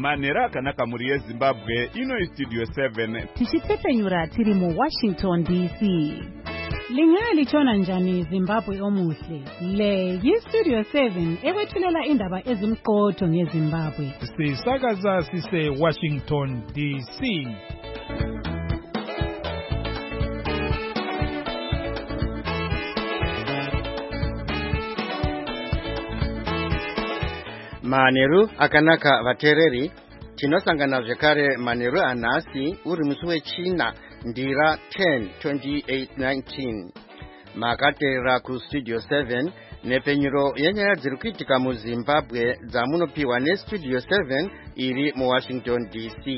Manheru akanaka muri yeZimbabwe, ino Studio 7. Tichitepenyura tiri mu Washington DC. Lingali chona njani Zimbabwe omuhle. Le yi-Studio 7 ekwethulela indaba ezimqotho ngeZimbabwe. Sisakaza sise Washington DC. Manheru akanaka vatereri, tinosangana zvekare Manheru anhasi uri musi wechina ndira 10 2819. Makateerera kuStudio 7 nepenyuro yenyaya dziri kuitika muZimbabwe dzamunopiwa neStudio 7 iri muWashington DC.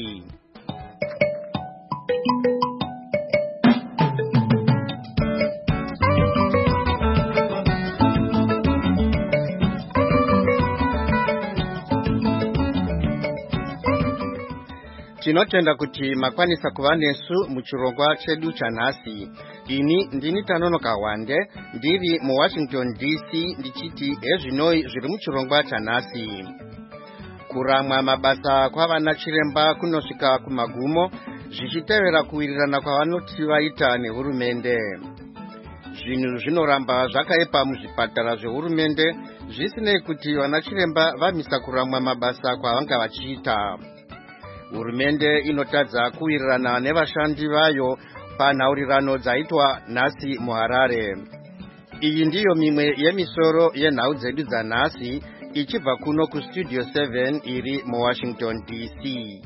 Tinotenda kuti makwanisa kuva nesu muchirongwa chedu chanhasi. Ini ndini Tanonoka Wande, ndiri muWashington DC, ndichiti ezvinoi zviri muchirongwa chanhasi. Kuramwa mabasa kwavana chiremba kunosvika kumagumo, zvichitevera kuwirirana kwavanoti vaita nehurumende. Zvinhu zvinoramba zvakaipa muzvipatara zvehurumende, zvisinei kuti vana chiremba vamisa kuramwa mabasa kwavanga vachiita. Hurumende inotadza kuwirirana nevashandi vayo panhaurirano dzaitwa nhasi muHarare. Iyi ndiyo mimwe yemisoro yenhau dzedu dzanhasi, ichibva kuno kuStudio 7 iri muWashington DC.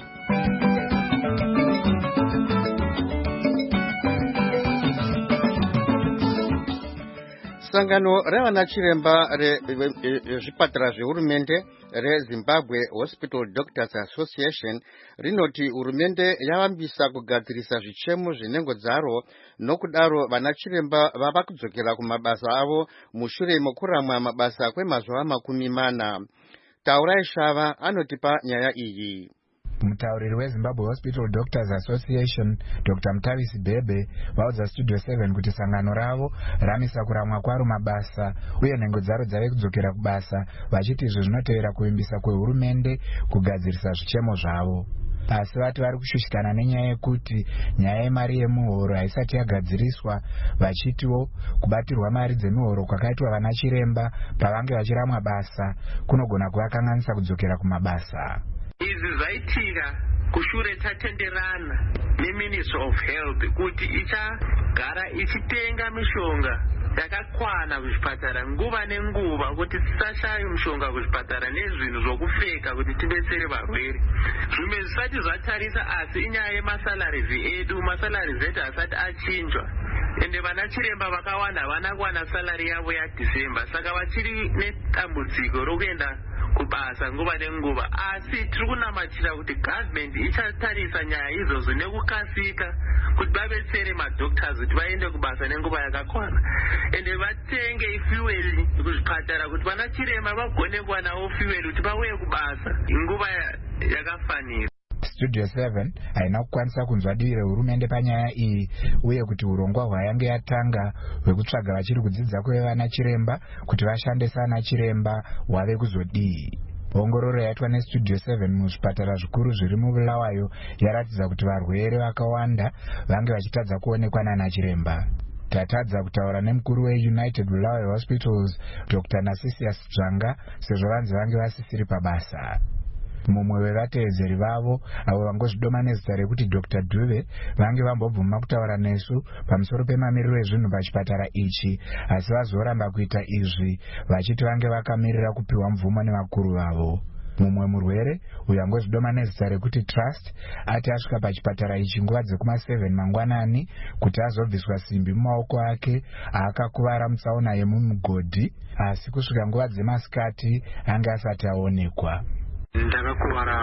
Sangano revana chiremba rezvipatara zvehurumende reZimbabwe Hospital Doctors Association rinoti hurumende yavambisa kugadzirisa zvichemo zvenhengo dzaro, nokudaro vana chiremba vava kudzokera kumabasa avo mushure mokuramwa mabasa kwemazuva 40. Taurai Shava anotipa nyaya iyi. Mutauriri weZimbabwe Hospital Doctors Association Dr. Mutavisi Bebe vaudza Studio 7 kuti sangano ravo ramisa kuramwa kwaro mabasa uye nhengo dzaro dzave kudzokera kubasa, vachiti izvo zvinotevera kuvimbisa kwehurumende kugadzirisa zvichemo zvavo. Asi vati vari kushushikana nenyaya yekuti nyaya yemari yemuhoro haisati yagadziriswa, vachitiwo kubatirwa mari dzemuhoro kwakaitwa vana chiremba pavange vachiramwa basa kunogona kuvakanganisa kudzokera kumabasa. Izvi zvaitika kushure tatenderana neMinistry of Health kuti ichagara ichitenga mishonga yakakwana kuzvipatara nguva nenguva kuti tisashaye mishonga kuzvipatara nezvinhu zvokupfeka kuti tibetsere varwere. Zvimwe zvisati zvatarisa, asi inyaya yemasalarizi edu, masalarizi edu asati achinjwa. Ende vana chiremba vakawanda havana kuwana salari yavo yaDecember, saka vachiri nedambudziko rokuenda kubasa nguva nenguva. Asi tiri kunamatira kuti government ichatarisa nyaya izvozvo nekukasika kuti vabetsere madoctors kuti vaende kubasa nenguva yakakwana, ende vatenge fuel kuzvipatara kuti vana chiremba vagone kuwanawo fuel kuti vauye kubasa nguva yakafanira. Studio 7 haina kukwanisa kunzwa divi rehurumende panyaya iyi, uye kuti urongwa hwayange yatanga hwekutsvaga vachiri kudzidza kwevana chiremba kuti vashande sana chiremba hwave kuzodii. Ongororo yaitwa neStudio 7 muzvipatara zvikuru zviri muBulawayo yaratidza kuti varwere vakawanda vange vachitadza kuonekwa nana chiremba. Tatadza kutaura nemukuru weUnited Bulawayo Hospitals Dr. Nasisius Dzvanga sezvo vanzi vange vasisiri pabasa. Mumwe wevateedzeri vavo avo vangozvidoma nezita rekuti Dr. Dube vange vambobvuma kutaura nesu pamusoro pemamiriro ezvinhu pachipatara ichi, asi vazoramba kuita izvi vachiti vange vakamirira kupiwa mvumo nevakuru vavo. Mumwe murwere uyo angozvidoma nezita rekuti Trust ati asvika pachipatara ichi nguva dzekuma7 mangwanani kuti azobviswa simbi mumaoko ake aakakuvara mutsaona yemumugodhi, asi kusvika nguva dzemasikati ange asati aonekwa. Ndakakuvara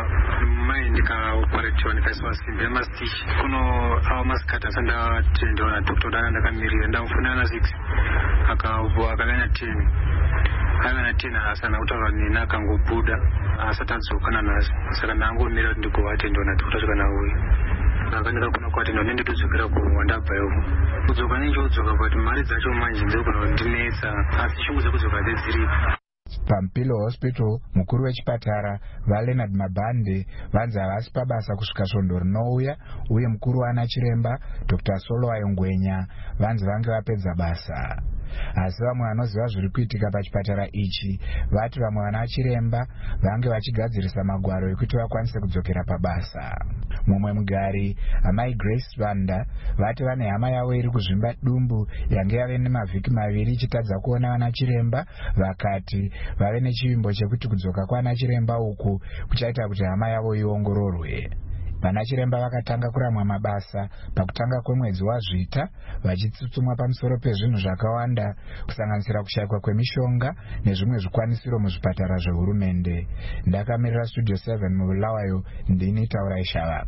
mai ndikaoperatiwa ndikaiswa simbi yemastitch kuno ava masikati asandatendewa nadhokta dana ndakamirira ndamufunira na6 akavanya 10 avana 10 asana kutaura neni akangobuda asati adzoka nanhasi, saka ndangomirira kuti ndigovatendewa nadhokta svika nauya. Saka ndakagona kuvatendewa nenditodzokera kuwandabvayo kudzoka nenjodzoka but mari dzacho manje ndikugona kuti ndinetsa, asi shungu dzekudzoka dzedziripo. paMpilo Hospital mukuru wechipatara vaLeonard Mabande vanzi havasi pabasa kusvika svondo rinouya, uye mukuru waanachiremba Dr. Solwayo Ngwenya vanzi vange vapedza basa. Asi vamwe vanoziva zviri kuitika pachipatara ichi vati vamwe vanachiremba vange vachigadzirisa magwaro ekuti vakwanise kudzokera pabasa. Mumwe mugari, amai Grace Vanda, vati vane hama yavo iri kuzvimba dumbu yange yave nemavhiki maviri ichitadza kuona vanachiremba, vakati vave nechivimbo chekuti kudzoka kwaanachiremba uku kuchaita kuti hama yavo iongororwe. Vanachiremba vakatanga kuramwa mabasa pakutanga kwemwedzi waZvita, vachitsutsumwa pamusoro pezvinhu zvakawanda kusanganisira kushayikwa kwemishonga nezvimwe zvikwanisiro muzvipatara zvehurumende. Ndakamirira Studio 7 muBulawayo, ndini Taurai Shava.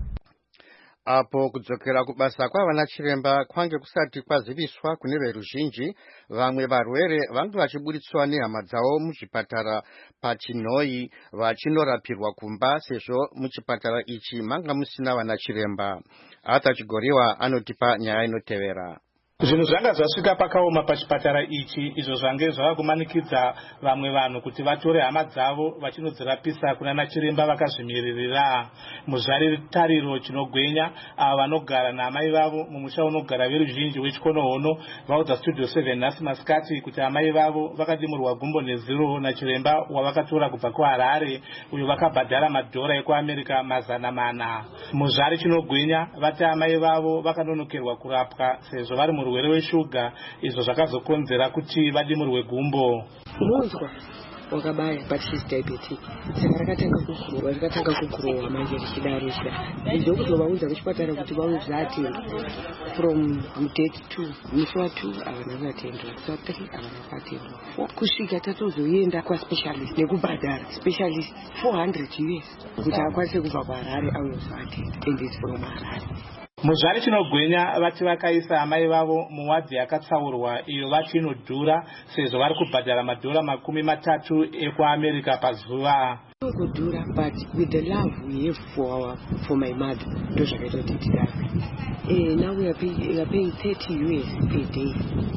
Apo kudzokera kubasa kwavanachiremba kwange kusati kwaziviswa kune veruzhinji, vamwe varwere vange vachiburitswa nehama dzavo muzvipatara paChinoi vachinorapirwa kumba sezvo muchipatara ichi manga musina vanachiremba. Arthur Chigoriwa anotipa nyaya inotevera. Zvinhu zvanga zvasvika pakaoma pachipatara ichi, izvo zvange zvava kumanikidza vamwe vanhu kuti vatore hama dzavo vachinodzirapisa kuna nachiremba vakazvimiririra. Muzvaritariro Chinogwenya, ava vanogara naamai vavo mumusha unogara veruzhinji wechikonohono vaudza Studio 7 nhasi masikati kuti amai vavo vakadimurwa gumbo neziro nachiremba wavakatora kubva kuHarare, uyo vakabhadhara madhora ekuAmerica 400. Muzvari Chinogwenya vati amai vavo vakanonokerwa kurapwa sezvo vari murwere weshuga, izvo zvakazokonzera kuti vadimurwe gumbo. Munzwa wakabaya but she's diabetic. Saka rakatanga kukurowa manje richidaro ndokutovaudza kuchipatara kuti vauye zvatendwa from date 2 musi wa2 havana vatendwa, musi wa3 havana vatendwa, kusvika tatozoenda kwaspecialist nekubhadhara specialist $400 kuti akwanise kubva kuHarare auye kuzvatenda, and it's from Harare. Muzvari Chinogwenya vati vakaisa amai vavo muwadhi yakatsaurwa iyo vati inodhura sezvo vari kubhadhara madhora $30 ekuAmerica pazuva. Kudhura, but with the love we have for my mother, ndozvakaita kuti tidarwe. Now we are paying $30 per day.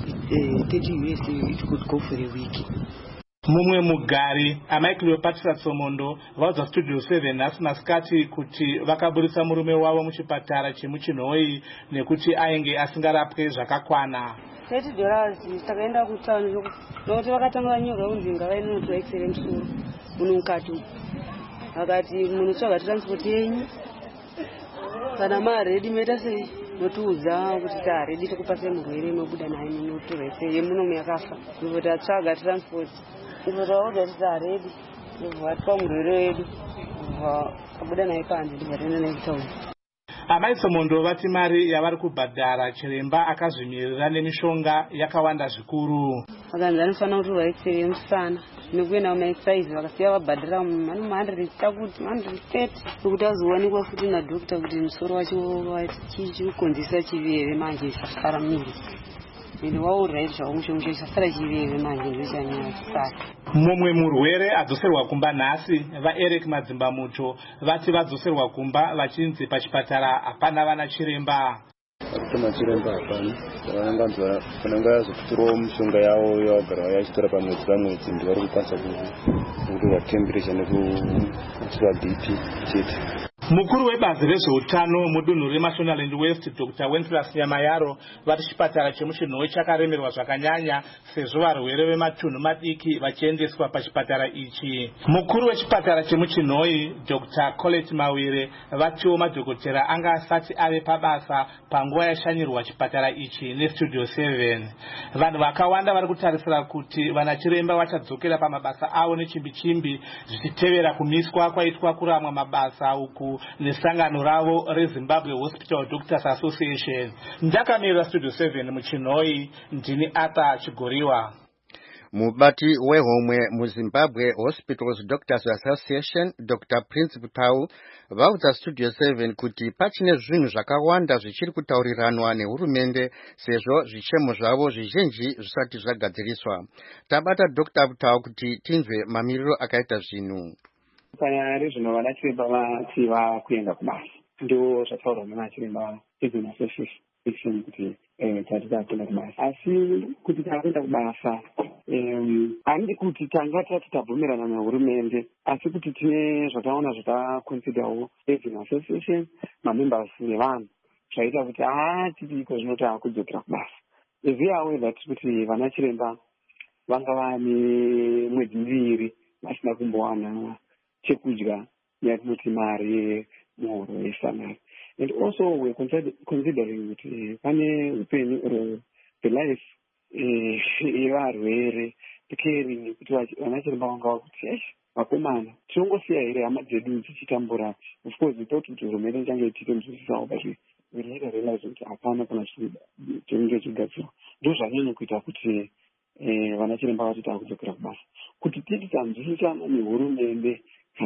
$30 it could go for a week. Mumwe mugari, amai Cleopatra Tsomondo, vaudza Studio 7 nhasi masikati kuti vakaburitsa murume wavo muchipatara chemuChinoi nekuti ainge asingarapwe zvakakwana. $30 takaenda kutaundi nokuti vakatanga vanyorwa kunzi ngavainotora X-ray musoro muno mukati. Vakati munotsvaga transport yenyu kana maredi moita sei, notiudza kuti taredi tokupasai murwere mobuda naye munotora X-ray yemunomu yakafa, ndipo tatsvaga transport ndipo tauda kuti taredi, ndipo vatwa murwere wedu kabuda naye panze, ndipo taenda naye kutaundi. Amai Tsomondo vati mari yavari kubhadhara chiremba akazvimirira nemishonga yakawanda zvikuru. Vakanzi anofanira kutorwa X-ray yemusana nekuenda kumaexercise, vakasiya vabhadhara $100 takuti $130 nokuti azowanikwa futi nadhokita kuti musoro wacho chikukonzesa chiveve manje zvisafara miri. Ende waurira izvo zvaumushonga zvisafara chiveve manje ndochanyaya chisara. Mumwe murwere adzoserwa kumba nhasi, vaEric Madzimbamuto vati vadzoserwa kumba vachinzi pachipatara hapana vanachiremba. Machiremba hapana, vanonganzwa vanenge vazokutirawo mishonga yavo yavagara vachitora pamwedzi pamwedzi, ndivari kukwanisa kutora temperature nekutora BP chete. Mukuru webazi rezveutano mudunhu reMashonaland West Dr. Wenceslas Nyamayaro vati chipatara chemuChinoi chakaremerwa zvakanyanya sezvo varwere vematunhu madiki vachiendeswa pachipatara ichi. Mukuru wechipatara chemuChinoi Dr. Colette Mawire vatiwo madhokotera anga asati ave pabasa panguva yashanyirwa chipatara ichi neStudio 7. Vanhu vakawanda vari kutarisira kuti vanachiremba vachadzokera pamabasa avo nechimbi-chimbi zvichitevera kumiswa kwaitwa kuramwa mabasa uku nesangano ravo reZimbabwe Hospital Doctors Association. Ndakamirira Studio 7 muChinoi, ndini Arthur Chigoriwa. Mubati wehomwe muZimbabwe Hospitals Doctors Association Dr. Prince Butau vaudza Studio 7 kuti pachine zvinhu zvakawanda zvichiri kutauriranwa nehurumende sezvo zvichemo zvavo zvizhinji zvisati zvagadziriswa. Tabata Dr. Butau kuti tinzwe mamiriro akaita zvinhu. Panyaya rezvino vanachiremba vati vakuenda kubasa ndo zvataurwa nevanachiremba Association kuti tatida kuenda kubasa. Asi kuti takuenda kubasa handi kuti tanga tati tabvumirana nehurumende, asi kuti tine zvataona zvataconsiderawo as an association mamembers nevanhu zvaita kuti tidiko zvino takudzokera kubasa. As we are aware that kuti vana chiremba vanga vane mwedzi 2 vasina kumbowana chekudya yatinoti mari muhoro yesanari. And also we're considering kuti pane upenyu or the life yevarwere caring kuti vana chiremba vanga vakuti vakomana tinongosiya here hama dzedu dzichitambura. Of course we thought kuti hurumende ichange ichitonzwisisawo, but we later realized kuti hapana kana chinenge chigadzirwa. Ndo zvanyanya kuita kuti vana chiremba vati takudzokera kubasa. Kuti titi tanzwisisana nehurumende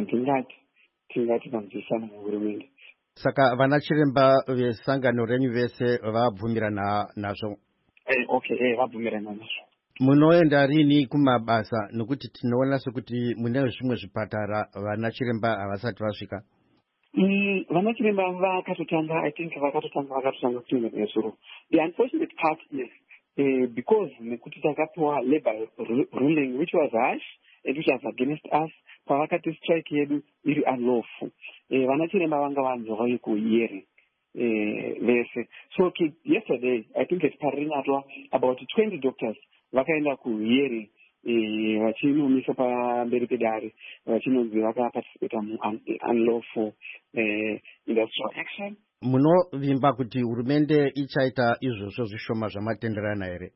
tingati tanzwisisana nehurumende. Saka vana chiremba vesangano renyu vese vabvumirana nazvo? Okay, vabvumirana nazvo. Munoenda rini kumabasa nokuti tinoona sekuti mune zvimwe zvipatara vana chiremba havasati vasvika? Vana chiremba vakatotanga, I think vakatotanga kuenda nezuro. The unfortunate part is because nekuti takapiwa labor ruling which was harsh and which was against us, pavakati strike yedu iri unlawful. Vana chiremba vanga vanzwa kuhearing vese. So yesterday, I think it's Parinato, about 20 doctors vakaenda kuhearing vachinomisa pamberi pedare vachinonzi vakaparticipate unlawful industrial action. Munovimba kuti hurumende ichaita izvozvo zvishoma zvamatenderana here?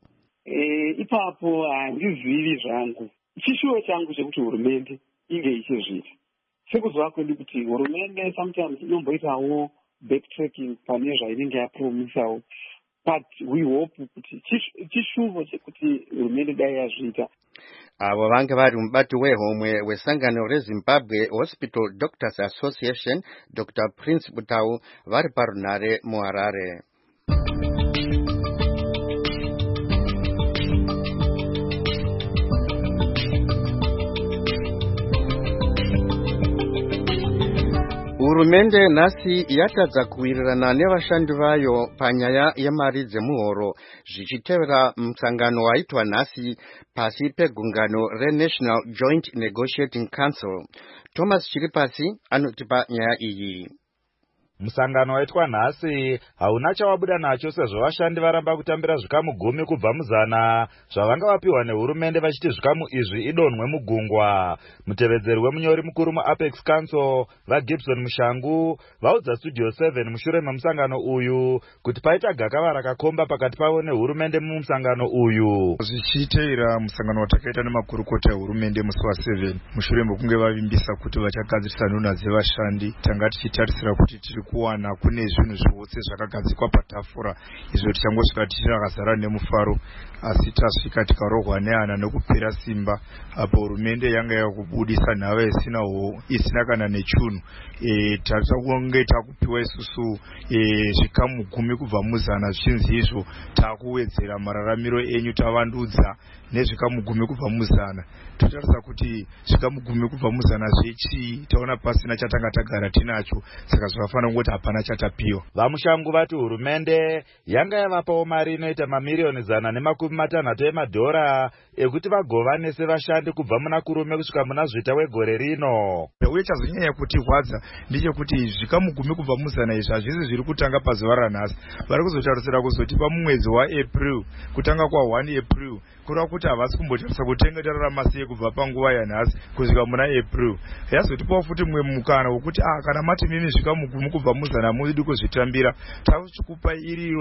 Ipapo handizivi zvangu. Chishuwo changu chekuti hurumende inge ichizviita. Sekuzwa kwedu kuti hurumende sometimes inomboitawo backtracking pane zvainenge yapromisawo, but we hope kuti chishuwo chekuti hurumende dai yazviita. Avo vange vari mubati wehomwe wesangano reZimbabwe Hospital Doctors Association, Dr. Prince Butau, vari parunare muHarare. Hurumende nhasi yatadza kuwirirana nevashandi vayo panyaya yemari dzemuhoro zvichitevera musangano waitwa nhasi pasi pegungano reNational Joint Negotiating Council. Thomas Chiripasi anotipa nyaya iyi. Musangano waitwa nhasi hauna chawabuda nacho sezvo vashandi varamba kutambira zvikamu 10 kubva muzana zvavanga vapiwa nehurumende vachiti zvikamu izvi idonhwe mugungwa. Mutevedzeri wemunyori mukuru muApex Council vaGibson Mushangu vaudza Studio 7 mushure memusangano uyu kuti paita gakava rakakomba pakati pavo nehurumende mumusangano uyu. Zvichiteera musangano watakaita nemakurukota ehurumende musi wa7 mushure mekunge vavimbisa kuti vachagadzirisa nhunha dzevashandi, tanga tichitarisira kuti tiri kuwana kune zvinhu zvose zvakagadzikwa patafura izvo tichangosvika tichakazara nemufaro, asi tasvika tikarohwa nehana nekupera simba apo hurumende yanga yakubudisa nhava isina kana nechunhu. Takunge takupiwa isusu zvikamu 10 kubva muzana, zvichinzi izvo takuwedzera mararamiro enyu, tavandudza nezvikamu 10 kubva muzana. Totarisa kuti zvikamu 10 kubva muzana zvechi taona pasina chatanga tagara tinacho, saka zvakafanira kuti hapana chatapiwa. Vamushangu vati hurumende yanga yavapawo mari inoita mamiliyoni 150 emadhora ekuti vagovanese vashandi kubva muna kurume kusvika muna zvita wegore rino. Uye chazonyanya kutirwadza ndechekuti zvikamu 10 kubva muzana izvi hazvisi zviri kutanga pazuva ranhasi. Vari kuzotarisira kuzotipa mumwedzi waApril, kutanga kwa1 April, kureva kuti havasi kumbotarisa kutenga tararama sei kubva panguva yanhasi kusvika muna April. Yazotipawo futi mumwe mukana wekuti kana mati mimi zvikamu 10 kubva muzana mudi kuzvitambira, takuchikupai iriyo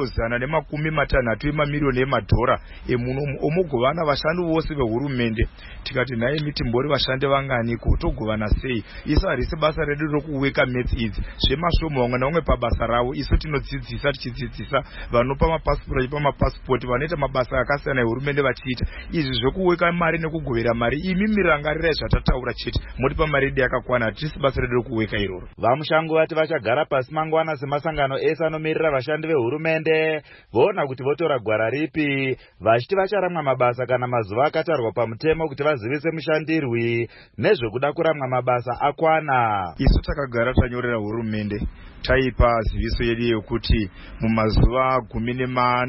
150 emamiliyoni emadhora emunomu omugovana vashandi vose vehurumende. Tikati nhaye mitimbori vashandi vanganiko, togovana sei? Isu harisi basa redu rokuweka mets idzi zvemashomo vamwe naumwe pabasa ravo. Isu tinodzidzisa, tichidzidzisa vanopa mapasipoti vachipa mapasipoti, vanoita mabasa akasiyana ehurumende vachiita. Izvi zvokuweka mari nekugovera mari, imi mirangarirai zvatataura chete, motipa mari yedu yakakwana, hatisi basa redu rokuweka iroro. Vamushangu vati vachagara pasi mangwana semasangano ese anomirira vashandi vehurumende voona kuti votora gwara ripi, vachiti vacharamwa mabasa kana mazuva akatarwa pamutemo kuti vazivise mushandirwi nezvekuda kuramwa mabasa akwana. Isu takagara tanyorera hurumende, taipa ziviso yedu yekuti mumazuva 14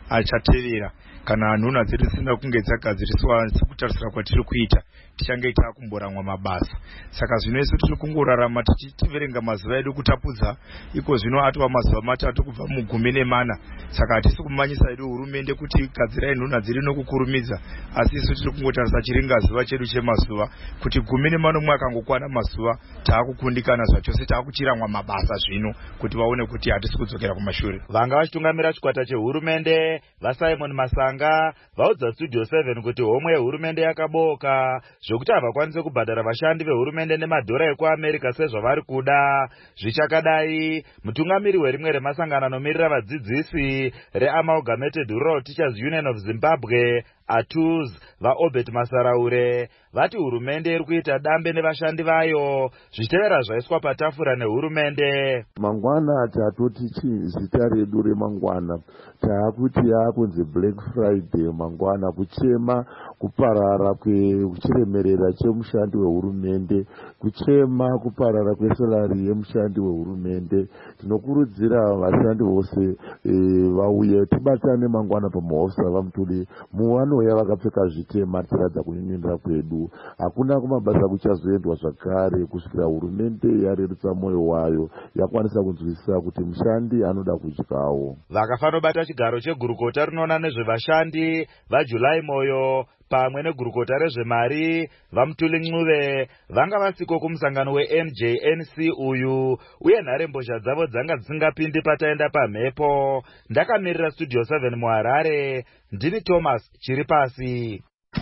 achatevera kana nhunha dzedu dzisina kunge dzagadziriswa sekutarisira kwatiri kuita tichange taakumboramwa mabasa. Saka zvino isu tiri kungorarama tichiverenga mazuva edu kutapudza, iko zvino atova mazuva 3 kubva mu14. Saka hatisi kumanyisa edu hurumende kuti igadzirai nhunha dziri nokukurumidza, asi isu tiri kungotarisa chiringa zuva chedu chemazuva kuti 14 akangokwana mazuva taakukundikana zvachose, taakuchiramwa mabasa zvino kuti vaone kuti hatisi kudzokera kumashure. Vanga vachitungamira chikwata chehurumende vaSimon Masanga vaudza Studio 7 kuti homwe yehurumende yakaboka zvokuti havakwanise kubhadhara vashandi vehurumende nemadhora ekuAmerica sezvavari kuda. Zvichakadai, mutungamiri werimwe remasangano anomiririra vadzidzisi reAmalgamated Rural Teachers Union of Zimbabwe ATUZ vaObert Masaraure vati hurumende iri kuita dambe nevashandi vayo zvichitevera zvaiswa patafura nehurumende. Mangwana tatoti zita redu remangwana taakuti yaakunzi Black Friday mangwana, kuchema kuparara kuchiremerera chemushandi wehurumende, kuchema kuparara kwesalari yemushandi wehurumende. Tinokurudzira vashandi vose vauye tibatane mangwana pamahofisi avamutuli muvanouya vakapfeka zvitema tiradza kuninira kwedu. Hakuna kumabasa kuchazoendwa zvakare kusvikira hurumende yarerutsa mwoyo wayo yakwanisa kunzwisisa kuti mushandi anoda kudyawo. Vakafanobata chigaro chegurukota rinoona nezvevashandi vaJulai Moyo pamwe negurukota rezvemari vaMutuli Ncube vanga vasiko kumusangano weNJNC uyu, uye nharembozha dzavo dzanga dzisingapindi pataenda pamhepo. Ndakamirira Studio 7 muHarare, ndini Thomas Chiripasi.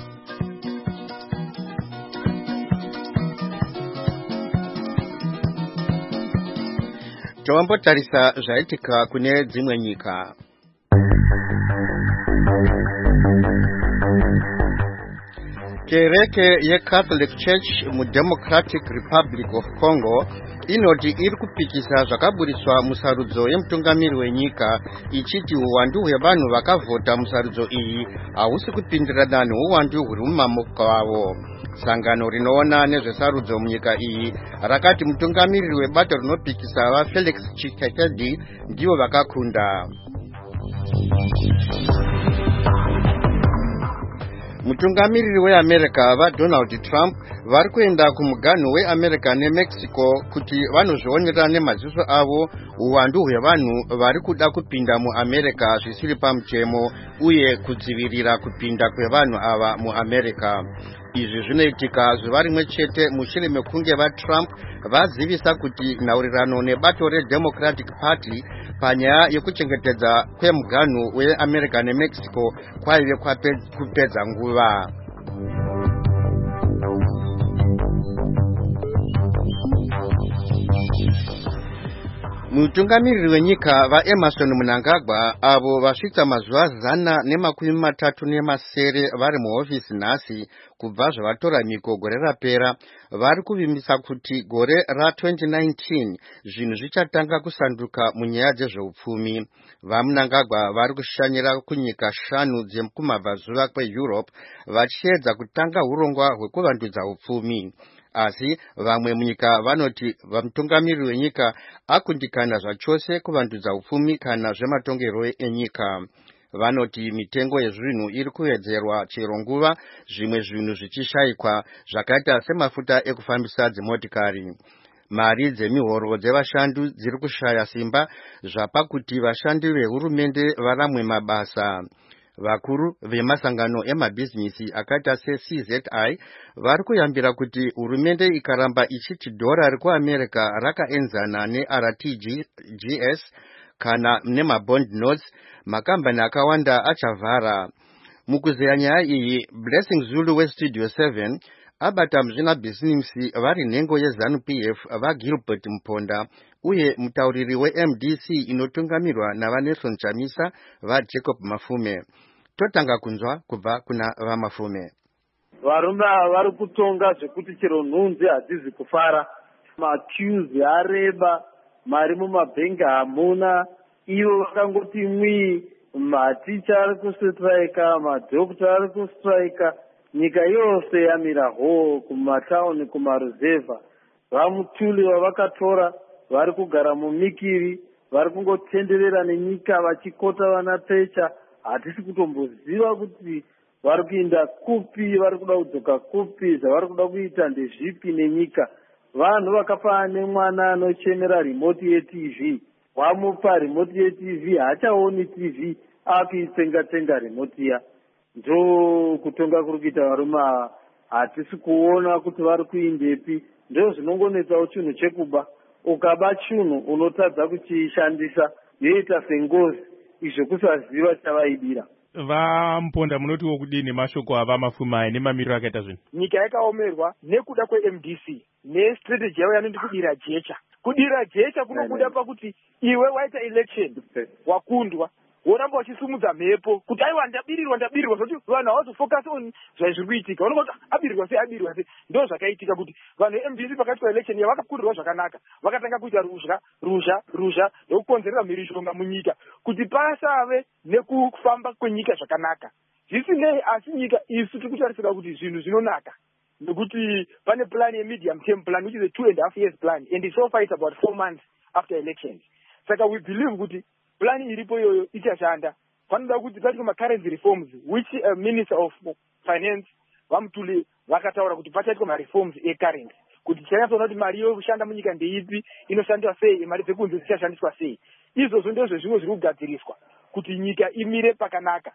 Tawambotarisa zvaitika kune dzimwe nyika. Kereke yeCatholic Church muDemocratic Republic of Congo inoti iri kupikisa zvakaburiswa musarudzo yemutungamiri wenyika, ichiti uwandu hwevanhu vakavhota musarudzo iyi hausi kupindirana neuwandu huri mumamoko avo. Sangano rinoona nezvesarudzo munyika iyi rakati mutungamiriri webato rinopikisa vaFelix Tshisekedi ndivo vakakunda. Mutungamiriri weAmerica vaDonald Trump vari kuenda kumuganhu weAmerica neMexico kuti vanozvionera nemaziso avo uwandu hwevanhu vari kuda kupinda muAmerica zvisiri pamutemo uye kudzivirira kupinda kwevanhu ava muAmerica. Izvi zvinoitika zuva rimwe chete mushure mekunge vaTrump vazivisa kuti nhaurirano nebato reDemocratic Party panyaya yekuchengetedza kwemuganhu weAmerica neMexico kwaive kupedza nguva. Mutungamiriri wenyika vaEmerson Mnangagwa avo vasvitsa mazuva 137 vari muhofisi nhasi kubva zvavatora miko gore rapera, vari kuvimbisa kuti gore ra2019 zvinhu zvichatanga kusanduka munyaya dzezveupfumi. VaMnangagwa vari kushanyira kunyika 5 dzekumabvazuva kweEurope vachiedza kutanga urongwa hwekuvandudza upfumi. Asi vamwe munyika vanoti vamutungamiriri wenyika akundikana zvachose kuvandudza upfumi kana zvematongerwo enyika. Vanoti mitengo yezvinhu iri kuwedzerwa chero nguva zvimwe zvinhu zvichishayikwa zvakaita semafuta ekufambisa dzimotikari. Mari dzemihoro dzevashandi dziri kushaya simba zvapakuti vashandi vehurumende varamwe mabasa. Vakuru vemasangano emabhizinisi akaita seCZI vari kuyambira kuti hurumende ikaramba ichiti dhora rekuAmerica rakaenzana neRTGS kana nemabond notes, makambani akawanda achavhara. Mukuzeya nyaya iyi, Blessing Zulu weStudio 7 abata muzvinabhizinisi vari nhengo yeZANU-PF vaGilbert Mponda uye mutauriri weMDC inotungamirwa navaNelson Chamisa vaJacob Mafume. Totanga kunzwa kubva kuna vaMafume. Varume vari kutonga zvekuti chero nhunzi hadzizi kufara. Maqueues areba, mari mumabhengi hamuna, ivo vakangoti mwii, maticha ari kustrika, madhokota ari kustrika, nyika yose yamira hoo kumatauni kumaruzevha. VaMutuli vavakatora vari kugara mumikiri, vari kungotenderera nenyika vachikota vana Pecha, hatisi kutomboziva kuti vari kuenda kupi, vari kuda kudzoka kupi, zvavari kuda kuita ndezvipi nenyika. Vanhu vakapa nemwana anochemera remote yeTV, wamupa remote yeTV, haachaoni TV, akuitsenga-tsenga remote iya. Ndo kutonga kuri kuita varume ava, hatisi kuona kuti vari kuindepi. Ndo zvinongonetsawo chinhu chekuba, ukaba chinhu unotadza kuchishandisa yoita sengozi, izvo kusaziva chavaidira. Vamponda munotiwo kudini mashoko ava mafumai nemamiriro akaita zvinhu? Nyika yakaomerwa nekuda kweMDC nestrategy yavo yanoti kudira jecha. Kudira jecha kunobuda pakuti iwe waita election wakundwa, woramba wachisumudza mhepo kuti aiwa ndabirirwa zvokuti vanhu havazofocus on zvaizviri kuitika. Unonga kuti abirirwa sei. Ndo zvakaitika kuti vanhu veMDC pakati paelection yavakakurirwa zvakanaka, vakatanga kuita ruzha nekukonzerera mhirishonga munyika kuti pasave nekufamba kwenyika zvakanaka. Zvisinei, asi nyika isu tiri kutarisira kuti zvinhu zvinonaka nekuti pane plan ye-medium term plan which is a 2.5 years plan, and so far it's about 4 months after elections. Saka we believe kuti plan iripo iyoyo ichashanda. Panoda kuti patike ma-currency reforms which Minister of Finance Vamutuli vakataura kuti pachaitwa ma-reforms e-currency kuti tichanyatsoona kuti mari yokushanda munyika ndeipi, inoshandiswa sei, mari dzekunze dzichashandiswa sei. Izvozvo ndizvo zvimwe zviri kugadziriswa kuti nyika imire pakanaka.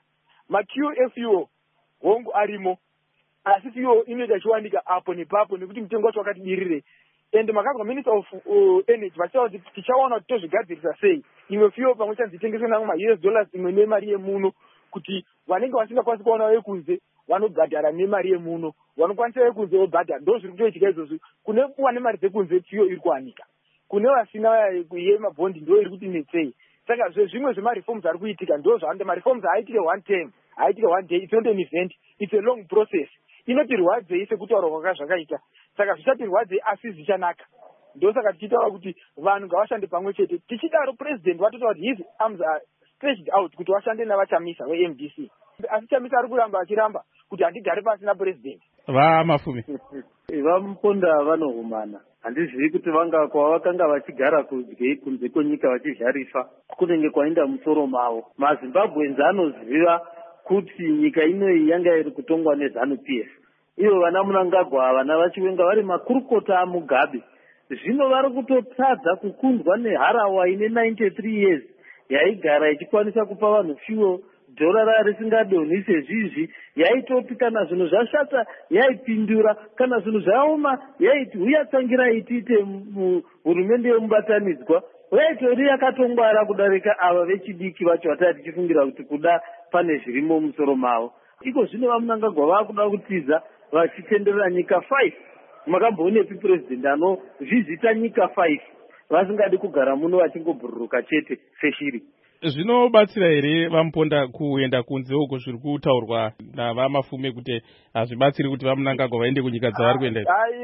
Ma-QFUO hongu arimo, asi fuel inoita ichiwanika apo nepapo nekuti mutengo wacho wakati birire. And makanzwa Minister of Energy vachitaura kuti tichaona kuti tozvigadzirisa sei imwe fuel pamwe chete dzitengeswe namwe ma-US dollars imwe nemari yemuno, kuti vanenge vasingakwanisi kuona wekunze vanobhadhara nemari yemuno, vanokwanisa wekunze vobhadhara. Ndo zviri kutoitika izvozvo. Kune kuwa nemari dzekunze fuel iri kuwanika, kune vasina yemabhondi ndo iri kuti netsei. Saka zvimwe zvemareforms ari kuitika ndo zvawanda. Mareforms haaitike one time, haaitike one day, it's not an event, it's a long process. Inotirwadzei sekutaura kwaka zvakaita. Saka zvichatirwadzei asi zvichanaka. Ndosaka tichitaura kuti vanhu ngavashande pamwe chete. Tichidaro president watotaura kuti his arms are stretched out kuti vashande navachamisa weMDC. Asi Chamisa ari kuramba achiramba kuti handigare pasi napresident. Vamafumi Vamponda vanohumana. Handizivi kuti kwavakanga vachigara kunze kwenyika vachizharifa kunenge kwaenda musoro mavo. MaZimbabweans anoziva kuti nyika inoyi yanga iri kutongwa neZANU-PF. Ivo vana Mnangagwa vana vachiwenga vari makurukota aMugabe. Zvino vari kutotadza kukundwa neHarawa ine 93 years yaigara ichikwanisa kupa vanhu fuel dhora risingadonhi sezvizvi, yaitoti kana zvinhu zvashata yaipindura, kana zvinhu zvaoma yaiti uyatsangirai tiite hurumende yemubatanidzwa. Yaitori yakatongwara kudarika ava vechidiki vacho vatati tichifungira kuti kuda pane zvirimo musoro mavo. Iko zvino vaMnangagwa vakuda kutiza vachitenderera nyika 5. Makamboonepi president anovhizita nyika 5 vasingadi kugara muno vachingobhururuka chete seshiri? Zvinobatsira here Vamponda kuenda kunze uko zviri kutaurwa navamafume kuti hazvibatsiri kuti vaMnangagwa vaende kunyika dzavari kuenda?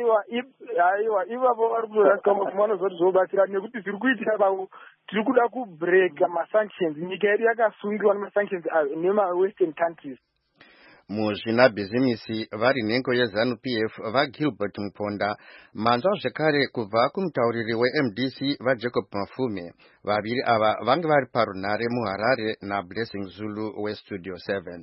Aiwa, ivavo vari kutoona zoti zvobatsira nekuti zviri kuitika pavo. Tiri kuda kubreka masanctions. Nyika yedu yakasungiwa nemasanctions nema-western countries. Muzvinabhizimisi vari nhengo yeZANU-PF vaGilbert Mponda, manzwa zvekare kubva kumutauriri weMDC vaJacob Mafume. Vaviri ava vange vari parunhare muHarare naBlessing Zulu weStudio 7.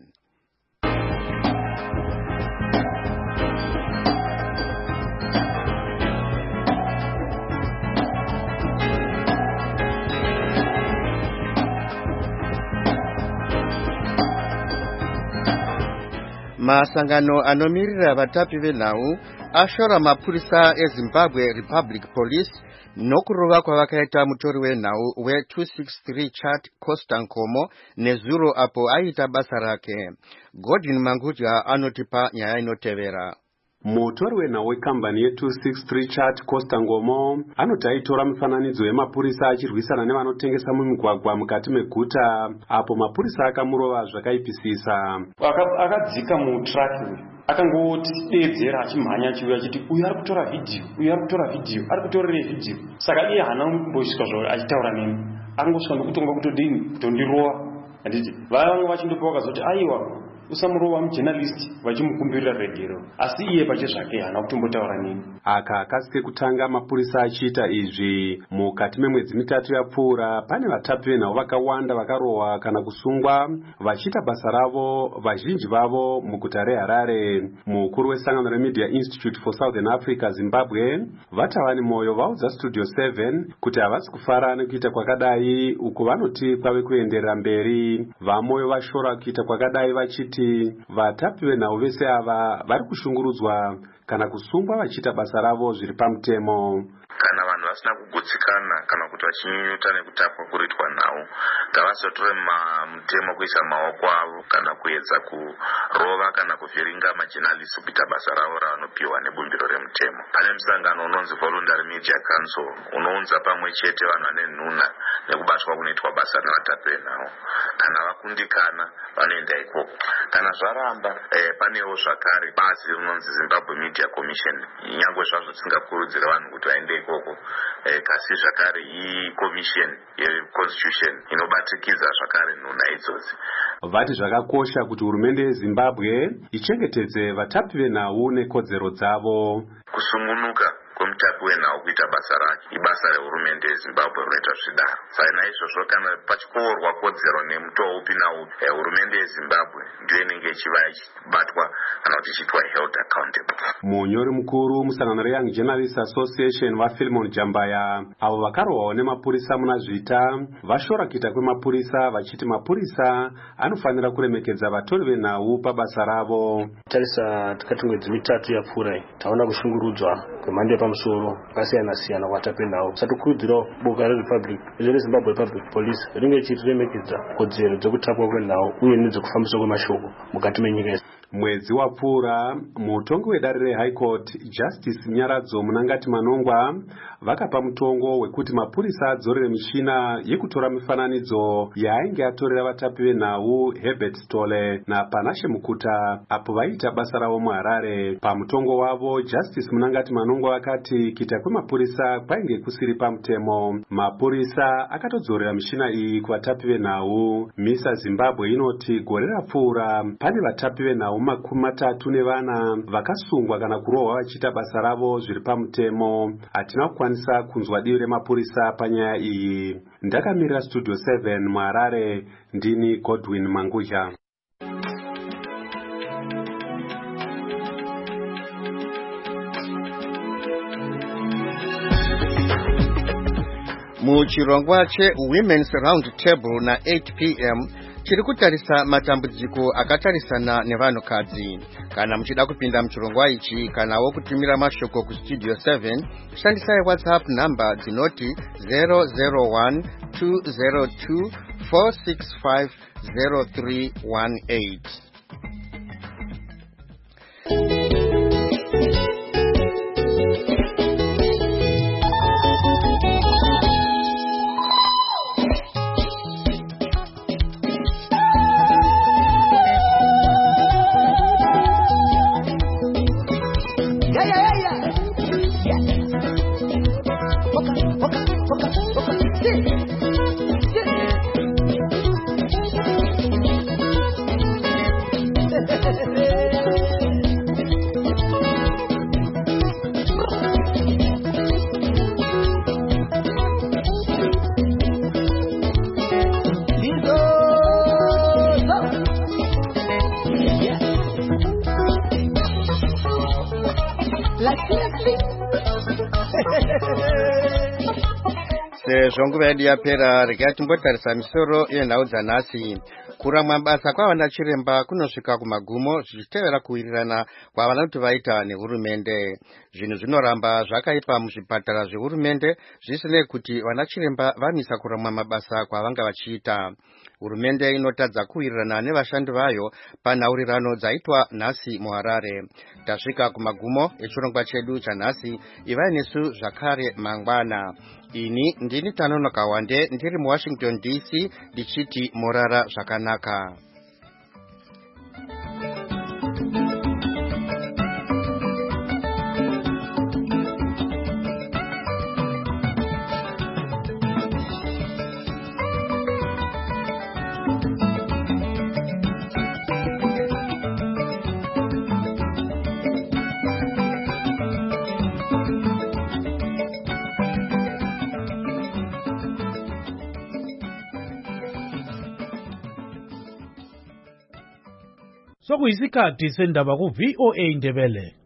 Masangano anomirira vatapi venhau ashora mapurisa eZimbabwe Republic Police nokurova kwavakaita mutori wenhau we263 Chart Costa Nkomo nezuro apo aita basa rake. Godwin Mangudya anotipa nyaya inotevera. Mutori wenhau wekambani ye263 Chart Costa Nkomo anoti aitora mufananidzo wemapurisa achirwisana nevanotengesa mumigwagwa mukati meguta, apo mapurisa akamurova zvakaipisisa. Akadzika mutraki akangoti deedzera achimhanya achiuya achiti uyu ari kutora vhidhiyo, uyu ari kutora vhidhiyo, ari kutorere vhidhiyo. Saka iye haana kumbosvika zvo achitaura neni, angosvika ndokutonga kutodini kutondirova. Handiti vaya vamwe vachindopa vakazoti aiwa usamurova mujournalist vachimukumbirira regero, asi iye pachezvake haana kutombotaura nini. Aka kasike kutanga mapurisa achiita izvi mukati memwedzi mitatu yapfuura, pane vatapi venhau vakawanda vakarohwa kana kusungwa vachiita basa ravo, vazhinji vavo muguta reHarare. Mukuru wesangano reMedia Institute for Southern Africa Zimbabwe vatava nemwoyo vaudza Studio 7 kuti havasi kufara nekuita kwakadai, uku vanoti kwave kuenderera mberi. Vamwoyo vashora kuita kwakadai vachiti vatapi venhau vese ava vari kushungurudzwa kana kusungwa vachiita basa ravo zviri pamutemo. Kana vanhu vasina kugutsikana kana kuti vachinyunyuta nekutapwa kuritwa nhau, ngavasatore mutemo kuisa maoko avo kana kuedza kurova kana kuvhiringa majournalists kuita basa ravo ravanopiwa nebumbiro remutemo. Pane musangano unonzi Voluntary Media Council unounza pamwe chete vanhu vane nhunha nekubatwa kunoitwa basa nevatapi venhau. Kana vakundikana vanoenda ikoko. Kana zvaramba panewo zvakare bazi rinonzi Zimbabwe Media Commission, nyangwe zvazvo tisingakurudzire vanhu kuti vaende ikoko, kasi zvakare commission yeconstitution inobatikidza zvakare nhunha idzozi. Vati zvakakosha kuti hurumende yeZimbabwe ichengetedze vatapi venhau nekodzero dzavo. Kusungunuka kwemutapi wenhau kuita basa rake ibasa rehurumende yeZimbabwe rinoita zvidaro. Saka naizvozvo kana pachikorwa kodzero nemutoo upi naupi, hurumende yeZimbabwe ndiyo inenge ichiva ichibatwa kana kuti ichiitwa held accountable. Munyori mukuru musangano reYoung Journalists Association vaPhilemon Jambaya avo vakarohwawo nemapurisa muna Zvita vashora kuita kwemapurisa vachiti mapurisa anofanira kuremekedza vatori venhau pabasa ravo. Tarisa tikati mwedzi mitatu yapfuura taona kushungurudzwa kwemhando yepamusoro akasiyana-siyana kwatapi venhau. Satikurudzirawo boka reZimbabwe Public Police ringe richiremekedzwa kodzero dzekutapwa kwenhau uye nedzekufambiswa kwemashoko mukati menyika. Mwedzi wapfuura mutongi wedare reHigh Court Justice Nyaradzo Munangati Manongwa vakapa mutongo wekuti mapurisa adzorere mishina yekutora mifananidzo yainge atorera vatapi venhau Herbert Tole naPanashe Mukuta apo vaita basa ravo muHarare. Pamutongo wavo Justice Munangati Manongwa vakati kuita kwemapurisa kwainge kusiri pamutemo. Mapurisa akatodzorera mishina iyi kuvatapi venhau. Misa Zimbabwe inoti gore rapfuura pane vatapi venhau 34 vakasungwa kana kurohwa vachiita basa ravo zviri pamutemo. Hatina kukwanisa kunzwa divi remapurisa panyaya iyi. Ndakamirira Studio 7 muHarare, ndini Godwin Manguzha. Muchirongwa cheWomen's Round Table na 8 p.m. chiri kutarisa matambudziko akatarisana nevanhukadzi. Kana muchida kupinda muchirongwa ichi kanawo kutumira mashoko kuStudio 7, shandisai WhatsApp number dzinoti 001-202-465-0318. Sezvo nguva yedu yapera, regai timbotarisa misoro yenhau dzanhasi. Kuramwa basa kwavana chiremba kunosvika kumagumo zvichitevera kuwirirana kwavanoti vaita nehurumende. Zvinhu zvinoramba zvakaipa muzvipatara zvehurumende zvisinei kuti vana chiremba vamisa kuramwa mabasa kwavanga vachiita. Hurumende inotadza kuwirirana nevashandi vayo panhaurirano dzaitwa nhasi muHarare. Tasvika kumagumo echirongwa chedu chanhasi, ivai nesu zvakare mangwana. Ini ndini Tanonoka Wande ndiri muWashington DC ndichiti morara zvakanaka. sokuyisikhathi sendaba ku VOA Ndebele.